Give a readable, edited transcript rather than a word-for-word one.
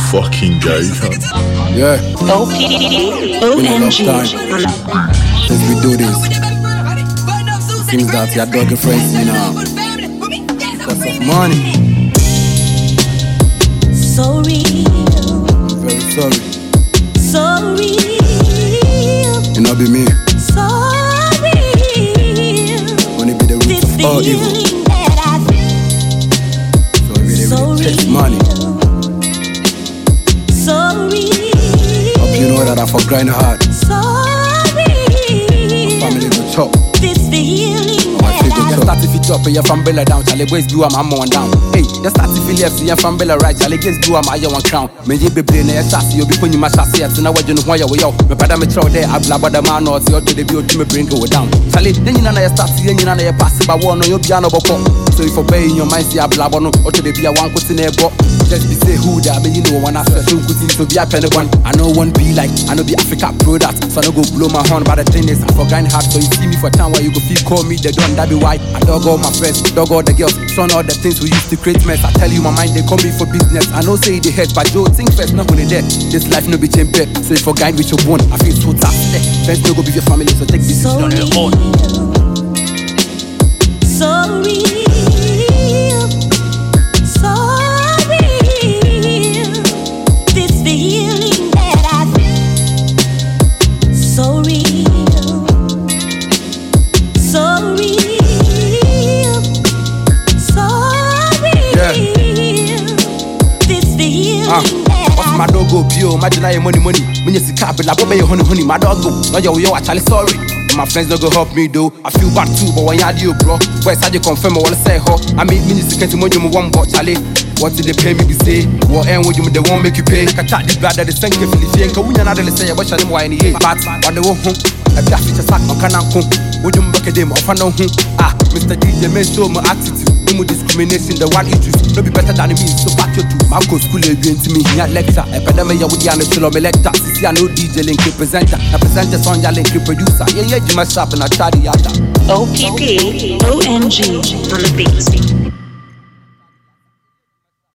fucking guy. Yeah. OPD, ONG. Let's we do this. Seems that your dog and friends now. That's of money. So real. Very sorry. So real. It not be me. So real. When it be the root of all evil. So it really takes money. So real. Hope you know that I for grind hard. So real. Family go chop. This feeling My figure just start to fit up, your fan bella down. Charlie boys do I'm on down. Hey, just start to feel left, your fan bella right. Charlie guys do I'm one crown. Me be brain a chassis, you be putting my chassis at now. You know why you're yo. Me pada me throw there, I blah the man or the other the build to me bring go down. Charlie, then you know you start seeing you know you pass by one on your piano boko. So if obey in your mind, see a blah no or to the be a one put in a box. Just be say who that, but you know when I say who could to be a penny one. I know one be like, I know be Africa product. So I no go blow my horn, but the thing is, I for grind hard. So you see me for time where you go feel call me the don. That be why I dog all my friends, dog all the girls, son all the things we used to create mess. I tell you my mind, they call me for business. I know say the head, but Joe think first, not when they dead. This life no be change bed. So if for grind with your bone, I feel so tough. Friends no go be your family, so take this on your own. So real. So real. This feeling that I feel. So real. So real. So real. Yeah. This feeling that what's my dog go bio? Imagine I money. When you see cap, like what you honey, my dog go. No yo, actually sorry. My friends don't go help me though. I feel bad too, but when you do, bro, where's how you confirm I wanna say ho? I mean, music can't money me one but Charlie. What did they pay me to say? What end would you they won't make you pay? Like a chat this brother, the same if you think we another say what shall why any but on the way home. I just feature sack on canal home. Would you back a them of an home? Ah, Mr. DJ, may show my attitude. No more discrimination, the one you choose. No be better than me, so back your two. My co school is to me, here lecture. A pandemic, you would be on the film elector. See, I know DJ link presenter. A presenter song, your link producer. Yeah, you must stop and I try the other. OPP, ONG on the beat.